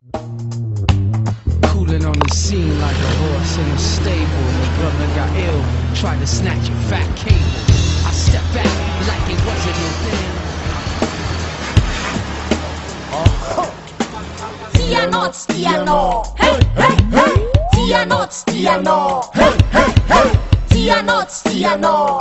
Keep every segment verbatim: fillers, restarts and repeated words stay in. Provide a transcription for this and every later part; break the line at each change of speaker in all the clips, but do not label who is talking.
Cooling on the scene like a horse in a stable. My brother got ill, tried to snatch a fat cable. I stepped back like it wasn't no thing.
Tiano, Tiano, hey, hey, hey. Tiano, Tiano, hey, hey, hey. Tiano, Tiano.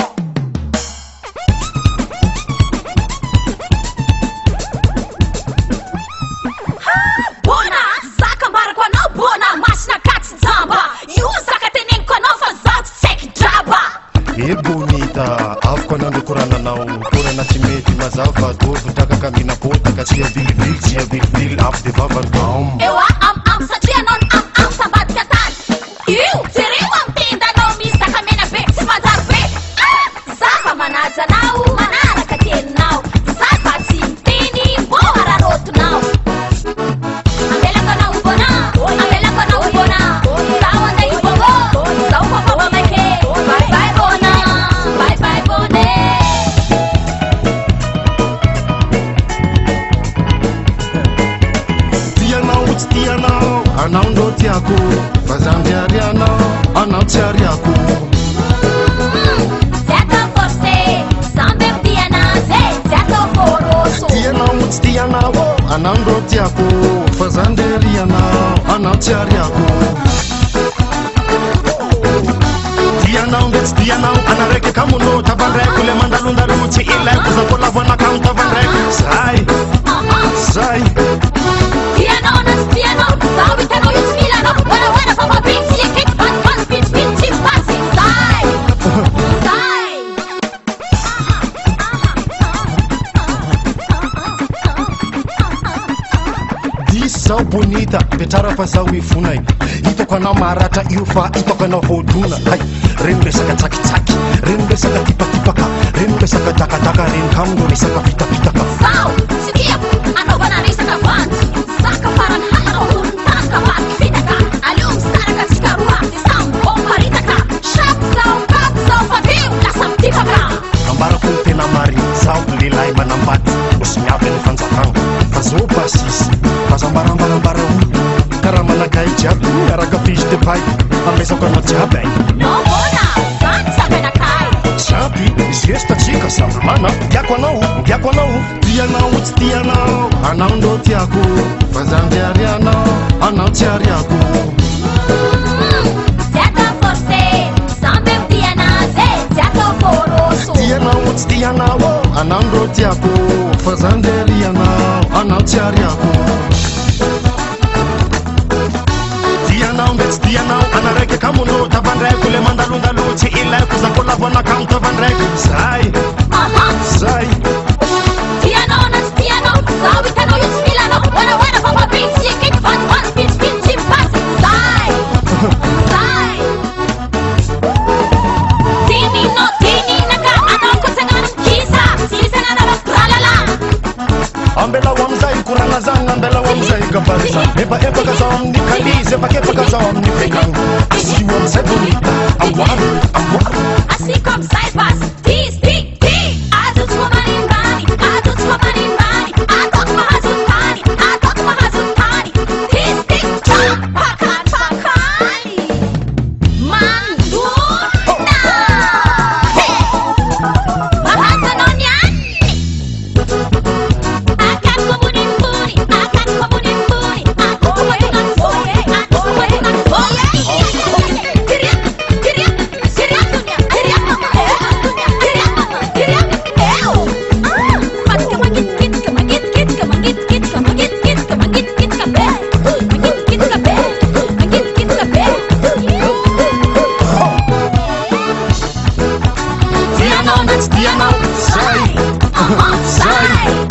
Bona, saka markwa no bona, mashna kats zamba. You saka tenen kono fa zat sek draba.
E bonita, afkona ndo kurana nao, kurana chimeti mazava, dofu taka kamina pota, kachia bil bil, chia bil bil, af de baban baum.
Ewa am am sa tianon am am sa bat katan. You teriwam tinda no mi saka mena bet si mazar bet. Ah, saka manaza nao, manara katen nao. Saka tintini bo hararotu nao. Ambela kona ubona, ambela kona ubona. Sawa na ibongo, sawa papa wameke. Bye bye bona, bye bye bone.
Tiana uch tiana, anaundo tiako, fazambi ariana, anauti ariako.
Zeta forse, sambe tiana, zeta foroso.
Tiana uch tiana, anaundo tiako, fazambi ariana, anauti ariako. Tiana umbets tiana, anareke kamuno, tabanrek, ule mandalunda ruchi ilek, kuzakola wana kam tabanrek. Sai, sai.
Tiano, nas tiano, sawi tano yus milano. Wana wana papa beats, ye kick pan pan beats beats chip passing. Sai, sai.
Disa bonita, betara pasawi funai. Ito kana marata iufa, ito kana hoduna. Hai, rembe saka taki taki, rembe saka tipa tipa ka, rembe saka taka taka, ren kamdo ni saka pita pita ka.
Sau, sikiap, ano ba na rin sa kapan? Saka parang haro, tangka pa, pinaka. Alum, saraka sikarua, isang bombarita ka. Shop, sau, kap, sau, patim, lasam tipa ka.
Ambara kunte na mari, sau nilai manambat, usnyaven fanzakang. Fazoba sis, fazambara mbara mbara hu, karamana gai jab, karaga fish de pai, amesa kono jabay.
No bona, kan sabi na kai.
Sabi, siesta chica sama mana, yako na hu, yako na hu. Tiana uch tiana, anaundo tiako, fazambi ariana, anauti ariako.
Zeta forse, sambe tiana, zeta foroso.
Tiana uch tiana, anaundo tiako, fazambi ariana, anauti ariako. Tiana umbets tiana, anareke kamuno, tabanrek, ule mandalunda luchi ilek, kuzakola wana kam tabanrek. Sai,
Aha,
sai.
tiano, nas tiano, sawi tano yus milano. Wana wana papa beats, ye kick pan pan beats beats chip passing. Sai, sai. Tini no tini naka, anong kusangan kisa, sisa na nabas tralala.
Ambela wamzai kurana zang, ambela wamzai kabarizan. Eba eba kazam ni kaliz, eba eba kazam ni pegang. Asi wamzai bonita, awar, awar.
Así como sai pass, tis, tis, tis. Adult woman bani, adult woman bani, adult mahazutani, adult mahazutani. Tis, tis, chak, pakan, pakani. Manduna. Hey, mahazanon yan. Akan kubunin buni, akan kubunin buni. Ako wayangan boye, ako wayangan boye. Tiriyak, tiriyak, tiriyak dunia, tiriyak mama, dunia, tiriyak mama, tiriyak, ew. Ah, pas kamagit kit, kamagit kit, kamagit kit, kamagit kit, kamagit kit kabe, magit kit kabe, magit kit kabe.
Tiana umbets tiana, sai,
Aha, sai.